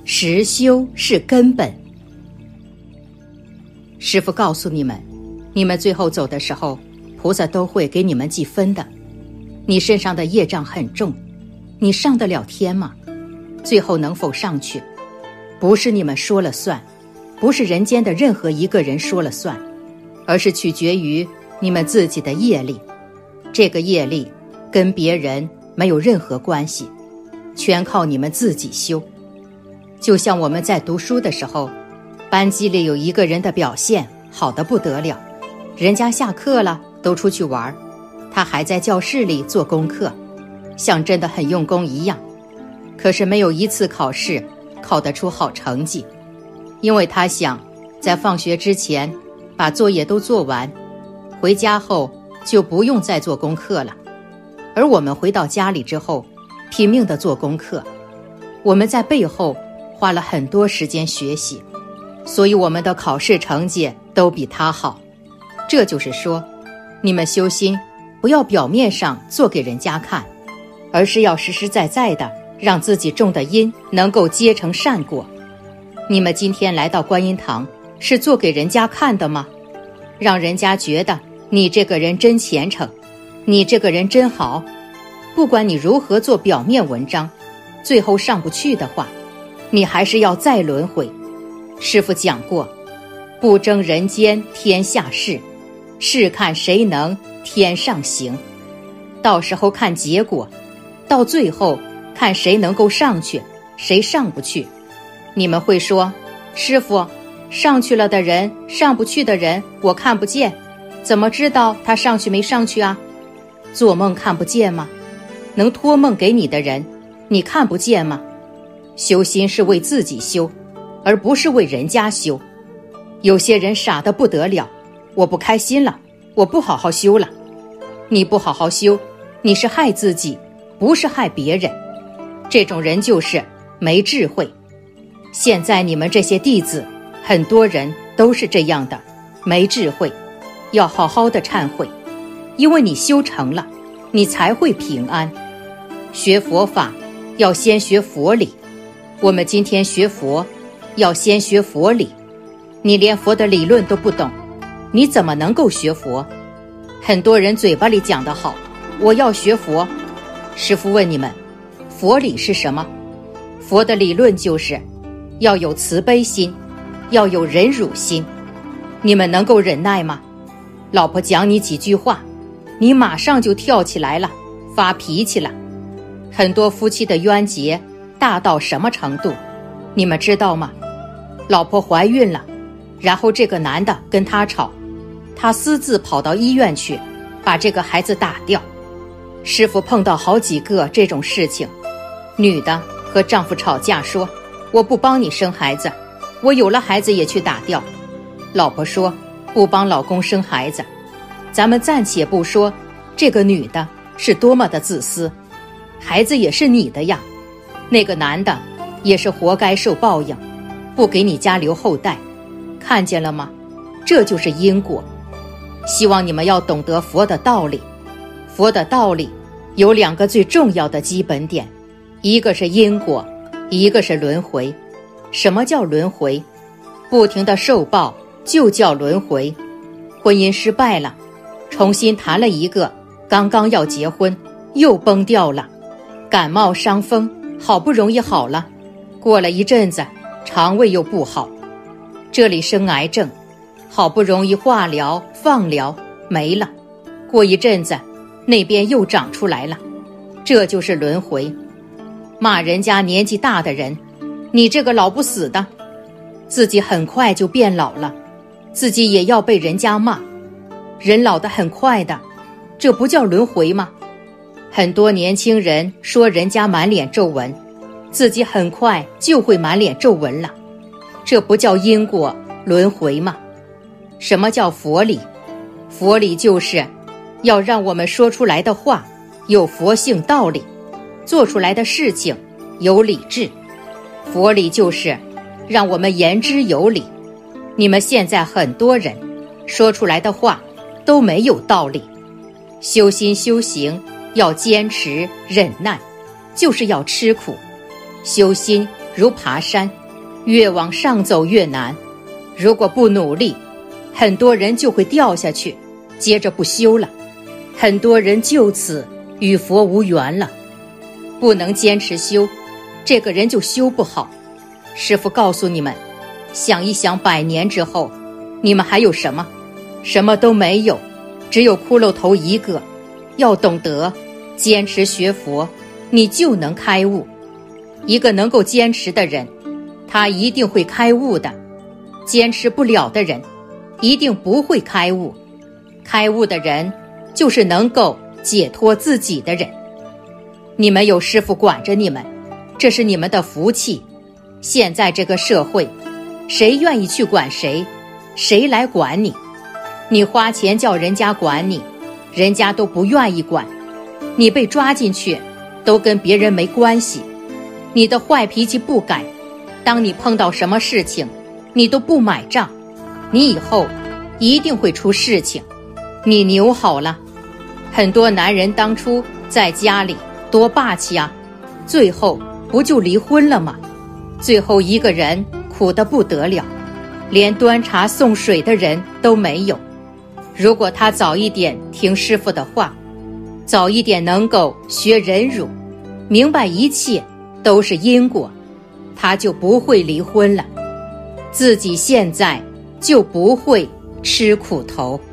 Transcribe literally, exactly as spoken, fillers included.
实修是根本。师父告诉你们，你们最后走的时候，菩萨都会给你们记分的。你身上的业障很重，你上得了天吗？最后能否上去，不是你们说了算，不是人间的任何一个人说了算，而是取决于你们自己的业力。这个业力跟别人没有任何关系，全靠你们自己修。就像我们在读书的时候，班级里有一个人的表现好得不得了，人家下课了都出去玩，他还在教室里做功课，像真的很用功一样。可是没有一次考试考得出好成绩，因为他想在放学之前把作业都做完，回家后就不用再做功课了。而我们回到家里之后拼命地做功课，我们在背后花了很多时间学习，所以我们的考试成绩都比他好。这就是说，你们修心不要表面上做给人家看，而是要实实在在的让自己种的因能够结成善果。你们今天来到观音堂是做给人家看的吗？让人家觉得你这个人真虔诚，你这个人真好。不管你如何做表面文章，最后上不去的话，你还是要再轮回。师父讲过，不争人间天下事，试看谁能天上行。到时候看结果，到最后看谁能够上去，谁上不去。你们会说，师父，上去了的人，上不去的人我看不见，怎么知道他上去没上去啊？做梦看不见吗？能托梦给你的人，你看不见吗？修心是为自己修，而不是为人家修。有些人傻得不得了，我不开心了，我不好好修了。你不好好修，你是害自己，不是害别人。这种人就是没智慧。现在你们这些弟子，很多人都是这样的，没智慧，要好好的忏悔。因为你修成了，你才会平安。学佛法要先学佛理，我们今天学佛要先学佛理。你连佛的理论都不懂，你怎么能够学佛？很多人嘴巴里讲得好，我要学佛。师父问你们，佛理是什么？佛的理论就是要有慈悲心，要有忍辱心。你们能够忍耐吗？老婆讲你几句话，你马上就跳起来了，发脾气了。很多夫妻的冤结大到什么程度，你们知道吗？老婆怀孕了，然后这个男的跟她吵，他私自跑到医院去把这个孩子打掉。师父碰到好几个这种事情，女的和丈夫吵架说，我不帮你生孩子，我有了孩子也去打掉。老婆说，不帮老公生孩子。咱们暂且不说这个女的是多么的自私，孩子也是你的呀，那个男的也是活该受报应，不给你家留后代。看见了吗？这就是因果。希望你们要懂得佛的道理。佛的道理有两个最重要的基本点，一个是因果，一个是轮回。什么叫轮回？不停的受报就叫轮回。婚姻失败了，重新谈了一个，刚刚要结婚又崩掉了。感冒伤风好不容易好了，过了一阵子肠胃又不好，这里生癌症，好不容易化疗放疗没了，过一阵子那边又长出来了。这就是轮回。骂人家年纪大的人，你这个老不死的，自己很快就变老了，自己也要被人家骂。人老得很快的，这不叫轮回吗？很多年轻人说人家满脸皱纹，自己很快就会满脸皱纹了，这不叫因果轮回吗？什么叫佛理？佛理就是要让我们说出来的话有佛性道理，做出来的事情有理智。佛理就是让我们言之有理。你们现在很多人说出来的话都没有道理。修心修行要坚持忍耐，就是要吃苦。修心如爬山， 越往上走越难，如果不努力，很多人就会掉下去，接着不修了，很多人就此与佛无缘了。不能坚持修，这个人就修不好。师父告诉你们，想一想百年之后，你们还有什么？什么都没有，只有骷髅头一个。要懂得坚持学佛，你就能开悟。一个能够坚持的人，他一定会开悟的。坚持不了的人，一定不会开悟。开悟的人，就是能够解脱自己的人。你们有师父管着你们，这是你们的福气。现在这个社会，谁愿意去管谁？谁来管你？你花钱叫人家管你，人家都不愿意管。你被抓进去，都跟别人没关系。你的坏脾气不改，当你碰到什么事情，你都不买账，你以后一定会出事情。你扭好了。很多男人当初在家里多霸气啊，最后不就离婚了吗？最后一个人苦得不得了，连端茶送水的人都没有。如果他早一点听师父的话，早一点能够学忍辱，明白一切都是因果，他就不会离婚了，自己现在就不会吃苦头。